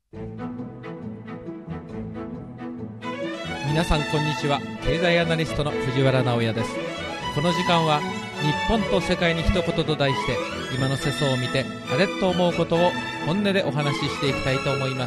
皆さんこんにちは。経済アナリストの藤原直哉です。この時間は日本と世界に一言と題して、今の世相を見てあれと思うことを本音でお話ししていきたいと思います。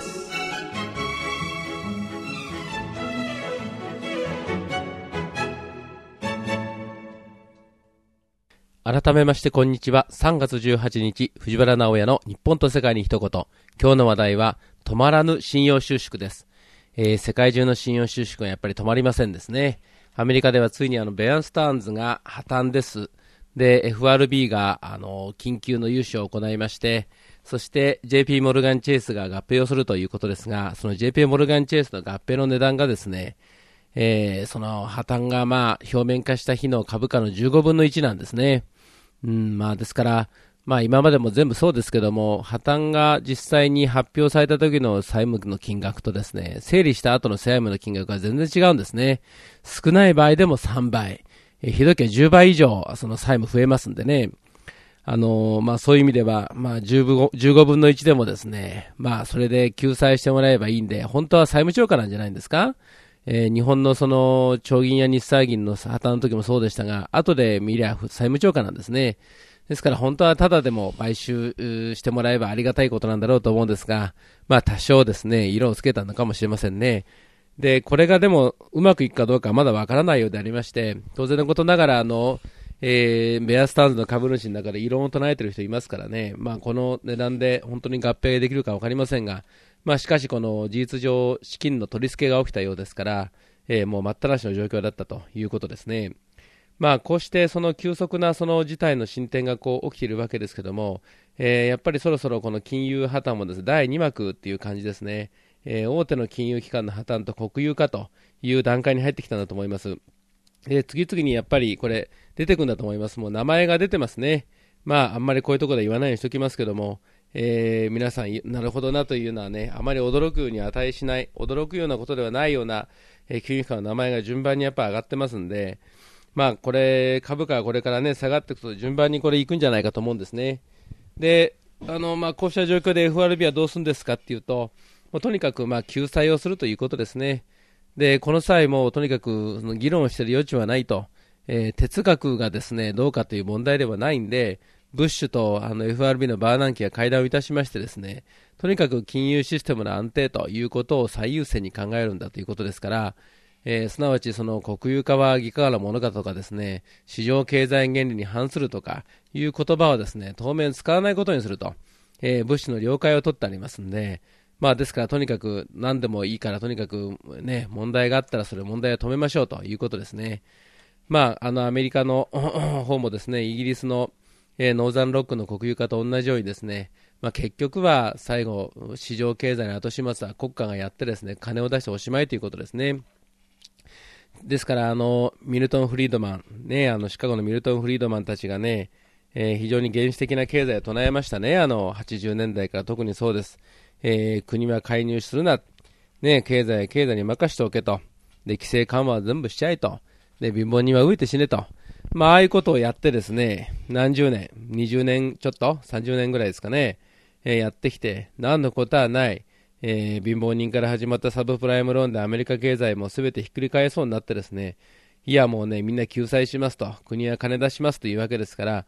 改めましてこんにちは。3月18日藤原直哉の日本と世界に一言。今日の話題は止まらぬ信用収縮です。世界中の信用収縮がやっぱり止まりませんですね。アメリカではついにベアスターンズが破綻です。で FRB が緊急の融資を行いまして、そして JP モルガンチェイスが合併をするということですが、その JP モルガンチェイスの合併の値段がですね、その破綻が表面化した日の株価の15分の1なんですね。ですから今までも全部そうですけども、破綻が実際に発表された時の債務の金額とですね、整理した後の債務の金額が全然違うんですね。少ない場合でも3倍、ひどい時は10倍以上その債務増えますんでね。そういう意味では、15分の1でもですね、それで救済してもらえばいいんで、本当は債務超過なんじゃないんですか。日本のその長銀や日債銀の破綻の時もそうでしたが、後で見りゃ債務超過なんですね。ですから本当はただでも買収してもらえばありがたいことなんだろうと思うんですが、多少ですね、色をつけたのかもしれませんね。で、これがでもうまくいくかどうかまだわからないようでありまして、当然のことながらベアスターンズの株主の中で異論を唱えている人いますからね、この値段で本当に合併できるかわかりませんが、しかしこの事実上資金の取り付けが起きたようですから、もう待ったなしの状況だったということですね。こうしてその急速なその事態の進展が起きているわけですけども、やっぱりそろそろこの金融破綻もですね、第2幕っていう感じですね。大手の金融機関の破綻と国有化という段階に入ってきたんだと思います。次々にやっぱりこれ出てくるんだと思います。もう名前が出てますね。あんまりこういうところで言わないようにしておきますけども、皆さんなるほどなというのはね、あまり驚くに値しない、驚くようなことではないような、金融機関の名前が順番にやっぱ上がってますんで、これ株価はこれからね下がっていくと順番にこれいくんじゃないかと思うんですね。で、こうした状況で FRB はどうするんですかっていうと、もうとにかく救済をするということですね。で、この際もとにかくその議論をしている余地はないと、哲学がですねどうかという問題ではないんで、ブッシュとFRB のバーナンキが会談をいたしましてですね、とにかく金融システムの安定ということを最優先に考えるんだということですから、すなわちその国有化は偽からものかとかですね、市場経済原理に反するとかいう言葉をですね当面使わないことにすると、ブッシュの了解を取ってありますんで、ですからとにかく何でもいいからとにかくね、問題があったらそれ問題を止めましょうということですね。アメリカの方もですね、イギリスの、ノーザンロックの国有化と同じようにですね、結局は最後市場経済の後始末は国家がやってですね、金を出しておしまいということですね。ですからミルトン・フリードマン、シカゴのミルトン・フリードマンたちがね、非常に原始的な経済を唱えましたね。80年代から特にそうです。国は介入するな、経済に任しておけと。で、規制緩和は全部しちゃえと。で、貧乏人は飢えて死ねと。ああいうことをやってですね、何十年、20年ちょっと、30年ぐらいですかね、やってきて、何のことはない。貧乏人から始まったサブプライムローンでアメリカ経済も全てひっくり返そうになってですね、いやもうね、みんな救済しますと、国は金出しますというわけですから、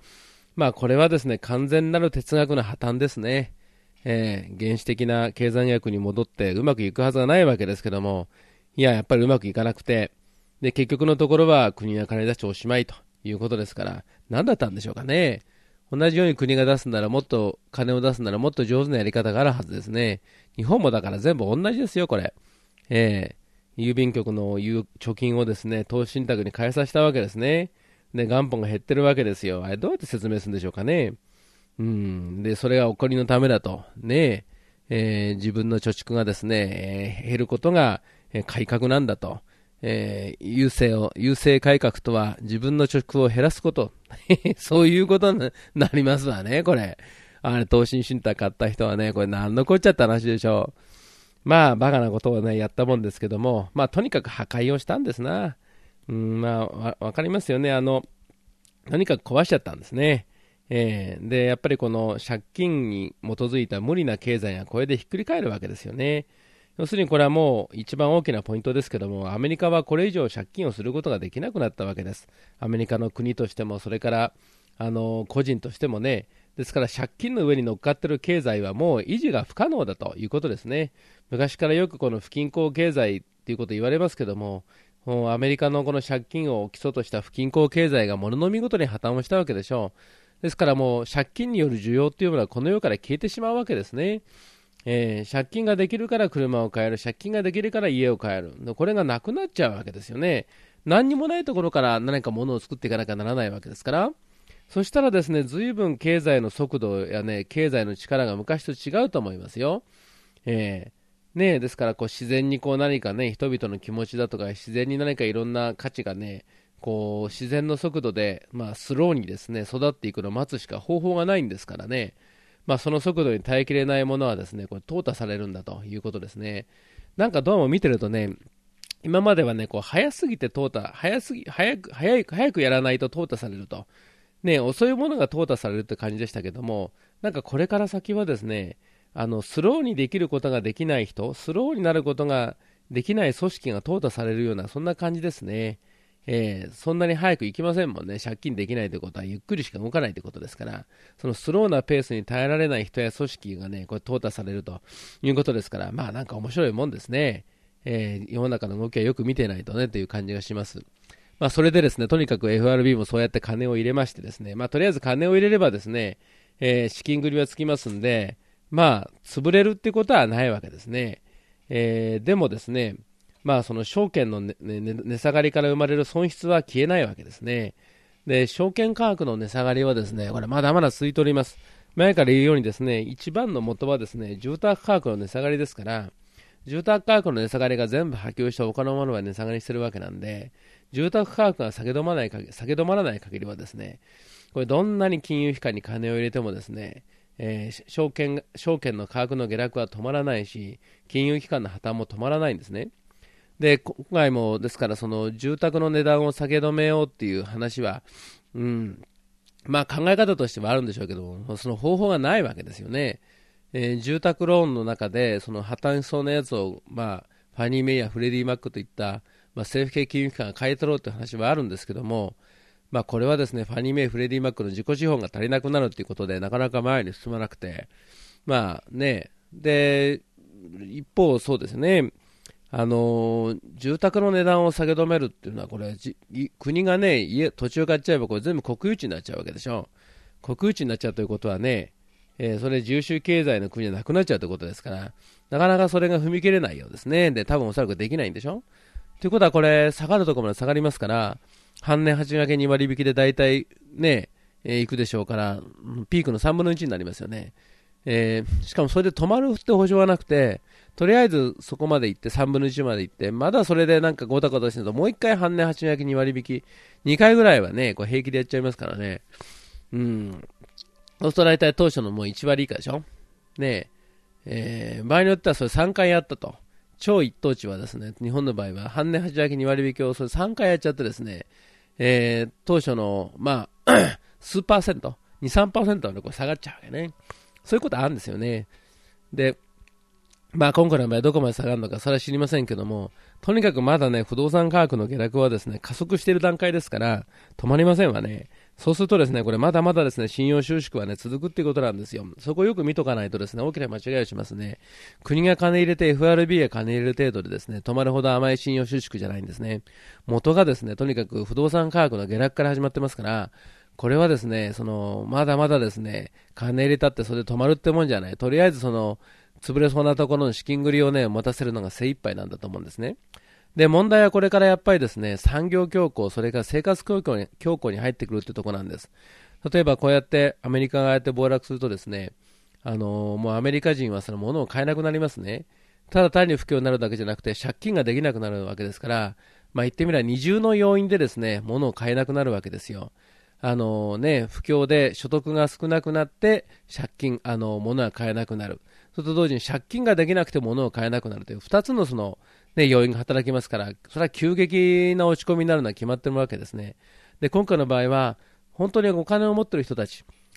これはですね、完全なる哲学の破綻ですね。原始的な経済学に戻ってうまくいくはずがないわけですけども、いや、やっぱりうまくいかなくて、で、結局のところは国は金出しておしまいということですから、何だったんでしょうかね。同じように国が出すならもっと金を出すならもっと上手なやり方があるはずですね。日本もだから全部同じですよこれ。郵便局の貯金をですね投資信託に変えさせたわけですね。で元本が減ってるわけですよ。あれどうやって説明するんでしょうかね。でそれがお金のためだとね、自分の貯蓄がですね、減ることが改革なんだと。郵政改革とは自分の貯蓄を減らすことそういうことになりますわねこれ。投資信託買った人はね、これ何のこっちゃった話でしょう。バカなことをねやったもんですけども、とにかく破壊をしたんですな。わかりますよね。とにかく壊しちゃったんですね。 で、やっぱりこの借金に基づいた無理な経済がこれでひっくり返るわけですよね。要するにこれはもう一番大きなポイントですけども、アメリカはこれ以上借金をすることができなくなったわけです。アメリカの国としても、それから個人としてもね。ですから借金の上に乗っかっている経済はもう維持が不可能だということですね。昔からよくこの不均衡経済ということを言われますけども、もうアメリカのこの借金を基礎とした不均衡経済が物の見事に破綻をしたわけでしょう。ですからもう借金による需要というものはこの世から消えてしまうわけですね。借金ができるから車を買える、借金ができるから家を買える、これがなくなっちゃうわけですよね。何にもないところから何か物を作っていかなきゃならないわけですから、そしたらですね、随分経済の速度やね、経済の力が昔と違うと思いますよ。ですからこう自然にこう何かね、人々の気持ちだとか、自然に何かいろんな価値がね、こう自然の速度で、スローにですね育っていくのを待つしか方法がないんですからね、その速度に耐えきれないものはですねこれ淘汰されるんだということですね。なんかどうも見てるとね、今まではねこう早すぎて淘汰、早くやらないと淘汰されると、遅いものが淘汰されるって感じでしたけども、なんかこれから先はですね、スローにできることができない人、スローになることができない組織が淘汰されるような、そんな感じですね。そんなに早く行きませんもんね。借金できないということはゆっくりしか動かないということですから、そのスローなペースに耐えられない人や組織がね、これ淘汰されるということですから、なんか面白いもんですね。世の中の動きはよく見てないとねという感じがします。それでですね、とにかく FRB もそうやって金を入れましてですね、とりあえず金を入れればですね、資金繰りはつきますんで、潰れるってことはないわけですね。でもですね、その証券の値下がりから生まれる損失は消えないわけですね。で、証券価格の値下がりはですね、これまだまだ続いております。前から言うようにですね、一番の元はですね、住宅価格の値下がりですから、住宅価格の値下がりが全部波及した他のものは値下がりしてるわけなんで、住宅価格が下げ止まらない限りはですね、これどんなに金融機関に金を入れてもですね、証券の価格の下落は止まらないし、金融機関の破綻も止まらないんですね。で、今回もですからその住宅の値段を下げ止めようっていう話は、考え方としてはあるんでしょうけども、その方法がないわけですよね。住宅ローンの中でその破綻しそうなやつを、ファニー・メイやフレディ・マックといった、政府系金融機関が買い取ろうという話はあるんですけども、これはですねファニー・メイ、フレディ・マックの自己資本が足りなくなるということでなかなか前に進まなくて、で一方、そうですね、住宅の値段を下げ止めるっていうのはこれ国がね土地を買っちゃえばこれ全部国有地になっちゃうわけでしょ。国有地になっちゃうということはね、それ自由主義経済の国じゃなくなっちゃうということですから、なかなかそれが踏み切れないようですね。で多分おそらくできないんでしょ。ということはこれ下がるところまで下がりますから、半年8掛け2割引きで大体ね、いくでしょうから、ピークの3分の1になりますよね。しかもそれで止まるって保証はなくて、とりあえずそこまで行って3分の1まで行って、まだそれでなんかゴタゴタしてると、もう1回半年8掛け2割引き、2回ぐらいはね、こう平気でやっちゃいますからね。そうすると大体当初のもう1割以下でしょ。ね場合によってはそれ3回やったと。超一等地はですね、日本の場合は半年8掛け2割引きをそれ3回やっちゃってですね、当初の、数パーセント、2、3%までこう下がっちゃうわけね。そういうことあるんですよね。で、今回の場合どこまで下がるのかそれは知りませんけども、とにかくまだね不動産価格の下落はですね加速している段階ですから止まりませんわね。そうするとですねこれまだまだですね信用収縮はね続くっていうことなんですよ。そこをよく見とかないとですね大きな間違いをしますね。国が金入れて FRB が金入れる程度でですね止まるほど甘い信用収縮じゃないんですね。元がですねとにかく不動産価格の下落から始まってますから、これはですねまだまだですね金入れたってそれで止まるってもんじゃない。とりあえず潰れそうなところの資金繰りをね持たせるのが精一杯なんだと思うんですね。で問題はこれからやっぱりですね産業恐慌、それから生活恐慌に入ってくるってところなんです。例えばこうやってアメリカがやって暴落するとですねもうアメリカ人はその物を買えなくなりますね。ただ単に不況になるだけじゃなくて借金ができなくなるわけですから、言ってみれば二重の要因でですね物を買えなくなるわけですよ。不況で所得が少なくなって借金物が買えなくなる。それと同時に借金ができなくて物を買えなくなるという2つの要因が働きますから、それは急激な落ち込みになるのは決まっているわけですね。で今回の場合は本当にお金を持っている人たち、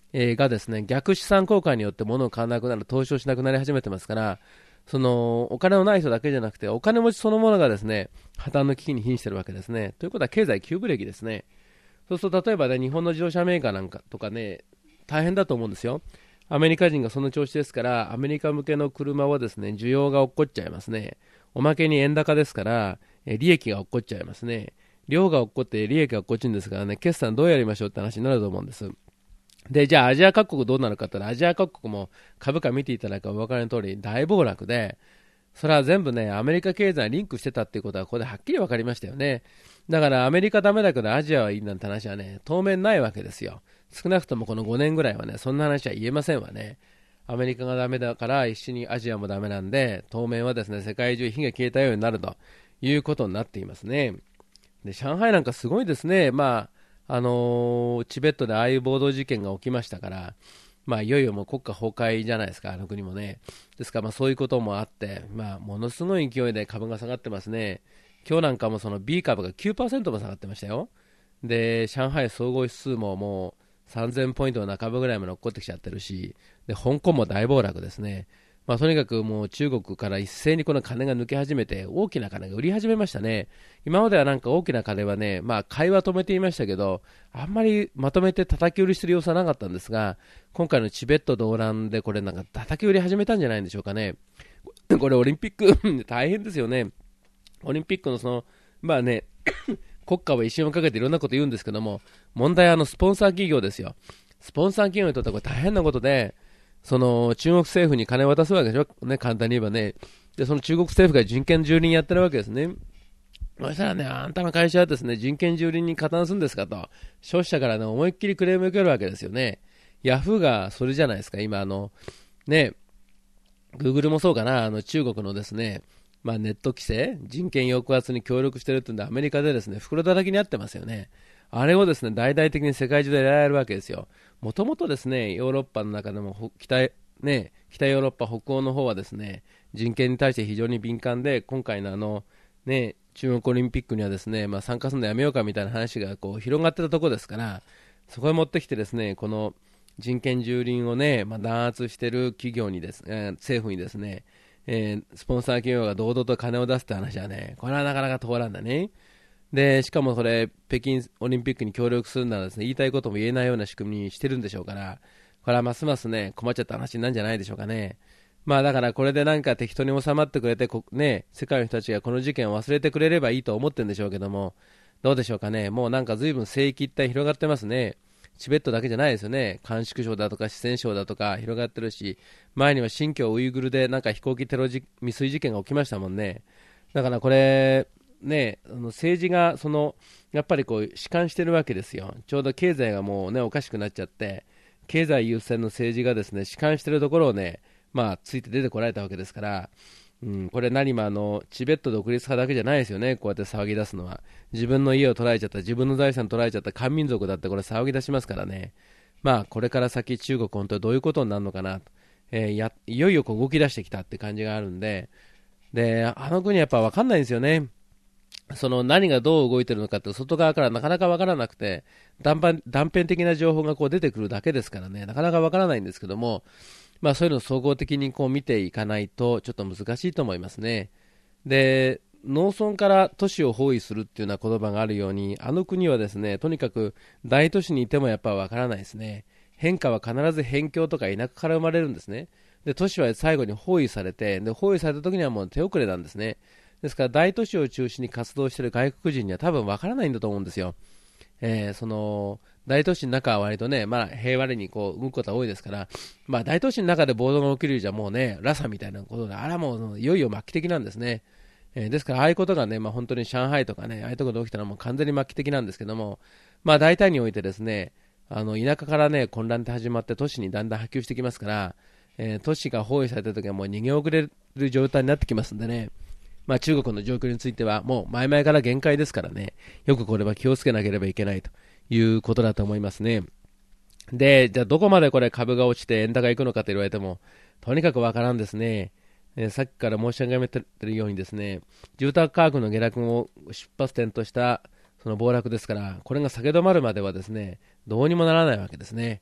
がですね、逆資産効果によって物を買わなくなる、投資をしなくなり始めてますから、そのお金のない人だけじゃなくて、お金持ちそのものがですね、破綻の危機に瀕しているわけですね。ということは経済急ブレーキですね。そうすると例えばね、日本の自動車メーカーなんかとかね、大変だと思うんですよ。アメリカ人がその調子ですから、アメリカ向けの車はですね、需要が落っこっちゃいますね。おまけに円高ですから、利益が落っこっちゃいますね。量が落っこって利益が落っこっちるんですからね、決算どうやりましょうって話になると思うんです。で、じゃあアジア各国どうなるかって言ったら、アジア各国も株価見ていただくとお分かりの通り大暴落で、それは全部ね、アメリカ経済にリンクしてたっていうことは、ここではっきり分かりましたよね。だからアメリカダメだけどアジアはいいなんて話はね、当面ないわけですよ。少なくともこの5年ぐらいはね、そんな話は言えませんわね。アメリカがダメだから一緒にアジアもダメなんで、当面はですね、世界中火が消えたようになるということになっていますね。で、上海なんかすごいですね。チベットでああいう暴動事件が起きましたから、いよいよもう国家崩壊じゃないですか、あの国もね。ですからそういうこともあって、ものすごい勢いで株が下がってますね。今日なんかもその B 株が 9% も下がってましたよ。で、上海総合指数ももう3000ポイントの中部ぐらいまで落っこってきちゃってるし、で、香港も大暴落ですね。とにかくもう中国から一斉にこの金が抜け始めて、大きな金が売り始めましたね。今まではなんか大きな金はね、買いは止めていましたけど、あんまりまとめて叩き売りする様子はなかったんですが、今回のチベット動乱でこれなんか叩き売り始めたんじゃないんでしょうかね。これオリンピック大変ですよね。オリンピックの国家は威信をかけていろんなこと言うんですけども、問題はスポンサー企業ですよ。スポンサー企業にとってはこれ大変なことで、その中国政府に金を渡すわけでしょ、ね、簡単に言えばね。で、その中国政府が人権蹂躙やってるわけですね。そしたらね、あんたの会社はですね、人権蹂躙に加担するんですかと、消費者からね、思いっきりクレームを受けるわけですよね。ヤフーがそれじゃないですか、今ね、グーグルもそうかな、中国のですね、ネット規制、人権抑圧に協力してるっていうんで、アメリカでですね、袋叩きになってますよね。あれをですね、大々的に世界中でやられるわけですよ。もともとですね、ヨーロッパの中でも北ヨーロッパ北欧の方はですね、人権に対して非常に敏感で、今回の中国オリンピックにはですね、参加するのやめようかみたいな話がこう広がってたところですから、そこへ持ってきてですね、この人権蹂躙をね、弾圧している企業にですね、政府にですね、スポンサー企業が堂々と金を出すって話はね、これはなかなか通らんだね。で、しかもそれ、北京オリンピックに協力するならですね、言いたいことも言えないような仕組みにしてるんでしょうから、これはますますね、困っちゃった話なんじゃないでしょうかね。だからこれでなんか適当に収まってくれて、世界の人たちがこの事件を忘れてくれればいいと思ってるんでしょうけども、どうでしょうかね。もうなんか随分聖域一帯広がってますね。チベットだけじゃないですよね。甘粛省だとか四川省だとか広がってるし、前には新疆ウイグルでなんか飛行機テロ未遂事件が起きましたもんね。だからこれ、政治がやっぱりこう弛緩してるわけですよ。ちょうど経済がもうねおかしくなっちゃって、経済優先の政治がですね弛緩してるところをね、ついて出てこられたわけですから、これ何もチベット独立派だけじゃないですよね、こうやって騒ぎ出すのは。自分の家を取られちゃった、自分の財産取られちゃった漢民族だってこれ騒ぎ出しますからね。これから先中国本当にどういうことになるのかなと、いよいよこう動き出してきたって感じがあるんで、あの国はやっぱ分かんないんですよね。その何がどう動いてるのかって外側からなかなか分からなくて、断片的な情報がこう出てくるだけですからね、なかなか分からないんですけども、そういうのを総合的にこう見ていかないとちょっと難しいと思いますね。で、農村から都市を包囲するっていうような言葉があるように、あの国はですね、とにかく大都市にいてもやっぱ分からないですね。変化は必ず辺境とか田舎から生まれるんですね。で、都市は最後に包囲されて、で包囲された時にはもう手遅れなんですね。ですから大都市を中心に活動している外国人には多分分からないんだと思うんですよ。その大都市の中は割とね、平和にこう動くことが多いですから、大都市の中で暴動が起きるじゃもうね、ラサみたいなことで、あれはもういよいよ末期的なんですね。ですからああいうことがね、本当に上海とかね、ああいうところで起きたらもう完全に末期的なんですけども、大体においてですね、田舎からね、混乱って始まって都市にだんだん波及してきますから、都市が包囲された時はもう逃げ遅れる状態になってきますんでね、中国の状況についてはもう前々から限界ですからね、よくこれは気をつけなければいけないということだと思いますね。で、じゃあどこまでこれ株が落ちて円高いくのかと言われても、とにかくわからんですね。さっきから申し上げているようにですね、住宅価格の下落を出発点としたその暴落ですから、これが下げ止まるまではですね、どうにもならないわけですね。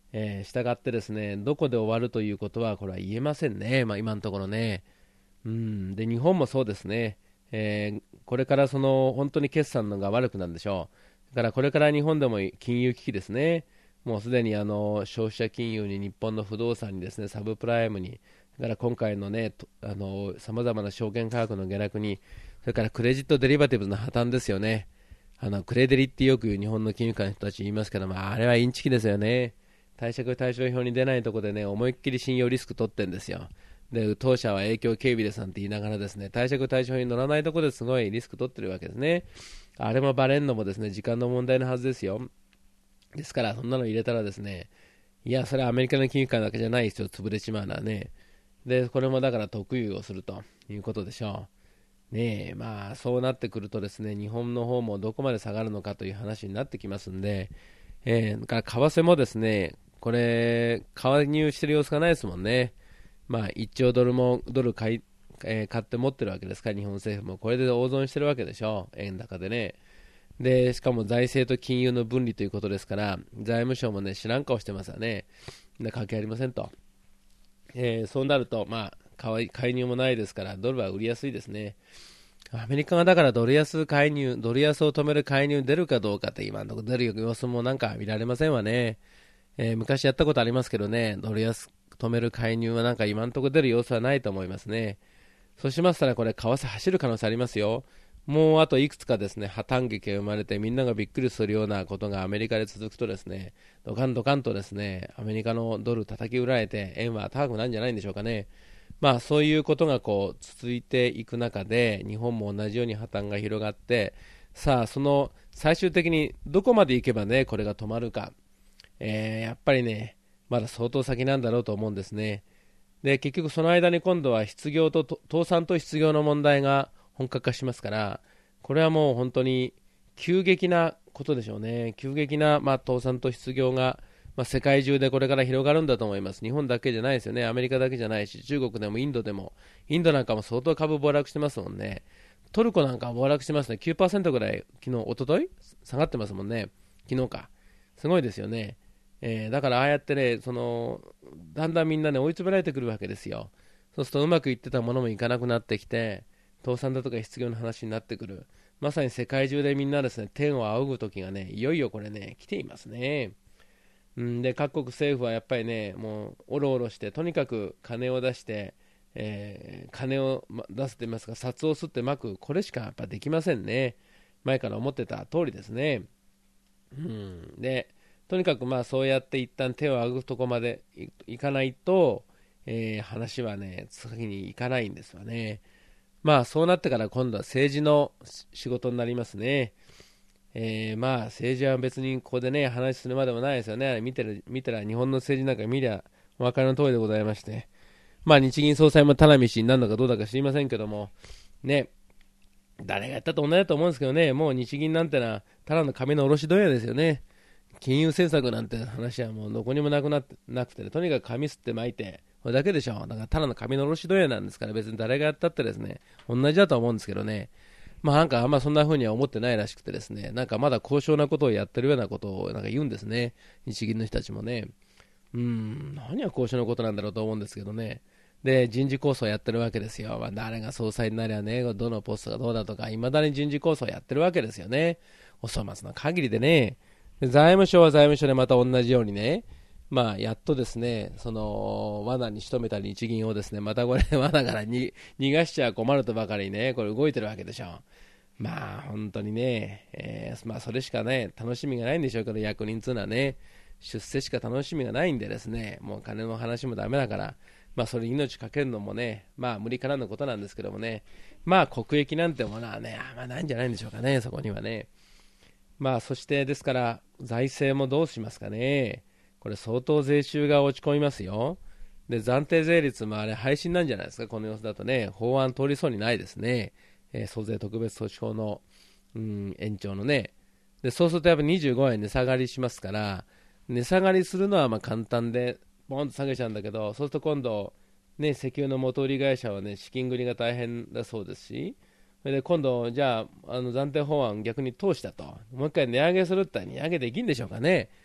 したがってですね、どこで終わるということはこれは言えませんね、今のところね。で日本もそうですね、これから本当に決算のが悪くなるんでしょう。だからこれから日本でも金融危機ですね、もうすでに消費者金融に日本の不動産にですね、サブプライムに、だから今回のね、さまざまな証券価格の下落に、それからクレジットデリバティブの破綻ですよね。クレデリってよく日本の金融界の人たち言いますけど、あれはインチキですよね。貸借対照表に出ないところでね、思いっきり信用リスク取ってんですよ。で、当社は影響警備ですなんて言いながらですね、貸借対照表に乗らないところですごいリスク取ってるわけですね。あれもバレんのもですね、時間の問題のはずですよ。ですから、そんなの入れたらですね、いや、それはアメリカの金融界だけじゃないですよ、潰れちまうのはね。で、これもだから特有をするということでしょう。ねえ、そうなってくるとですね、日本の方もどこまで下がるのかという話になってきますんで、から為替もですね、これ、介入してる様子がないですもんね。1兆ドル買って持ってるわけですから、日本政府もこれで大損してるわけでしょ、円高でね。で、しかも財政と金融の分離ということですから、財務省もね、知らん顔してますよね。関係ありませんと。そうなると、介入もないですから、ドルは売りやすいですね。アメリカがだからドル安を止める介入出るかどうかって今のところ出る様子もなんか見られませんわね。昔やったことありますけどね、ドル安止める介入はなんか今のところ出る様子はないと思いますね。そうしましたらこれ為替走る可能性ありますよ。もうあといくつかですね破綻劇が生まれてみんながびっくりするようなことがアメリカで続くとですね、ドカンドカンとですねアメリカのドル叩き売られて円は高くなるんじゃないんでしょうかね。そういうことがこう続いていく中で日本も同じように破綻が広がって、さあその最終的にどこまで行けばねこれが止まるか、やっぱりねまだ相当先なんだろうと思うんですね。で結局その間に今度は倒産と失業の問題が本格化しますから、これはもう本当に急激なことでしょうね。急激な、倒産と失業が、世界中でこれから広がるんだと思います。日本だけじゃないですよね。アメリカだけじゃないし、中国でもインドでも、インドなんかも相当株暴落してますもんね。トルコなんかは暴落してますね。9% ぐらい、昨日、一昨日下がってますもんね。昨日か。すごいですよね。だからああやってね、だんだんみんなね、追い詰められてくるわけですよ。そうするとうまくいってたものもいかなくなってきて、倒産だとか失業の話になってくる。まさに世界中でみんなですね、天を仰ぐ時がね、いよいよこれね、来ていますね。で、各国政府はやっぱりね、もう、おろおろして、とにかく金を出して、金を出すと言いますか、札を吸ってまく、これしかやっぱできませんね。前から思ってた通りですね。で、とにかくそうやって一旦手を挙ぐとこまでいかないと、話はね、次に行かないんですよね。そうなってから今度は政治の仕事になりますね。政治は別にここでね話するまでもないですよね。見てら日本の政治なんか見りゃお分かりの通りでございまして、日銀総裁も田辺氏になるのかどうだか知りませんけどもね、誰がやったと同じだと思うんですけどね、もう日銀なんてのはただの紙の卸問屋ですよね。金融政策なんて話はもうどこにもなくて、ね、とにかく紙吸って巻いてこれだけでしょ。だからただの紙の卸問屋なんですから、別に誰がやったってですね同じだと思うんですけどね。なんかあんまそんな風には思ってないらしくてですね、なんかまだ高尚なことをやってるようなことをなんか言うんですね、日銀の人たちもね。何が高尚なことなんだろうと思うんですけどね。で、人事構想やってるわけですよ。誰が総裁になりゃね、どのポストがどうだとか、いまだに人事構想やってるわけですよね。お粗末な限りでね。で財務省は財務省でまた同じようにね、やっとですね、その罠に仕留めた日銀をですね、またこれ罠から逃がしちゃ困るとばかりにね、これ動いてるわけでしょ。本当にね、それしかね、楽しみがないんでしょうけど、役人つうのはね、出世しか楽しみがないんでですね、もう金の話もダメだから、それに命かけるのもね、無理からぬことなんですけどもね、国益なんてものはね、ないんじゃないんでしょうかね、そこにはね。そしてですから、財政もどうしますかね。これ相当税収が落ち込みますよ。で、暫定税率もあれ廃止なんじゃないですか、この様子だとね。法案通りそうにないですね。租税特別措置法の、延長のね。で、そうするとやっぱ25円値下がりしますから、値下がりするのは簡単で、ボンと下げちゃうんだけど、そうすると今度、ね、石油の元売り会社はね、資金繰りが大変だそうですし、それで今度、じゃあ、暫定法案逆に通したと。もう一回値上げするって値上げできんでしょうかね。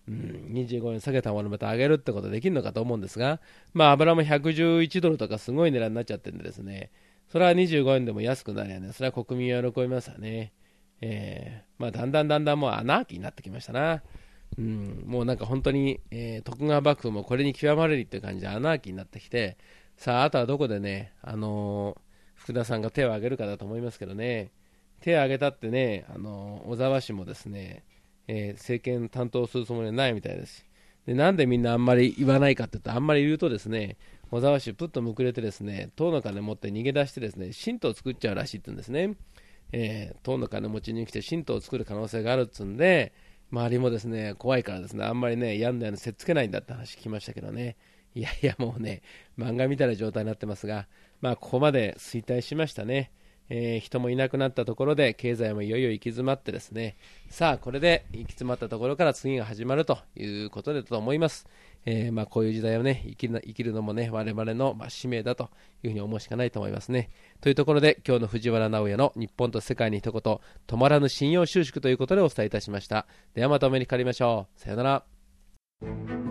25円下げたものまた上げるってことできるのかと思うんですが、油も111ドルとかすごい値段になっちゃってるんでですね、それは25円でも安くなりゃね、それは国民は喜びますよね。だんだんもうアナーキーになってきましたな。もうなんか本当に、徳川幕府もこれに極まれりっていう感じでアナーキーになってきて、さあ、あとはどこでね、福田さんが手を挙げるかだと思いますけどね、手を挙げたってね、小沢氏もですね、政権担当するつもりはないみたいです。で、なんでみんなあんまり言わないかって言うと、あんまり言うとですね、小沢氏ぷっとむくれてですね、党の金持って逃げ出してですね、神道を作っちゃうらしいって言うんですね。党の金持ちに来て神道を作る可能性があるっつうんで、周りもですね、怖いからですね、あんまりね、やんだようにせっつけないんだって話聞きましたけどね。いやいや、もうね、漫画みたいな状態になってますが、ここまで衰退しましたね。人もいなくなったところで経済もいよいよ行き詰まってですね、さあこれで行き詰まったところから次が始まるということでと思います。こういう時代をね生きるのもね我々の使命だというふうに思うしかないと思いますね。というところで今日の藤原直哉の日本と世界に一言、止まらぬ信用収縮ということでお伝えいたしました。ではまたお目にかかりましょう。さよなら。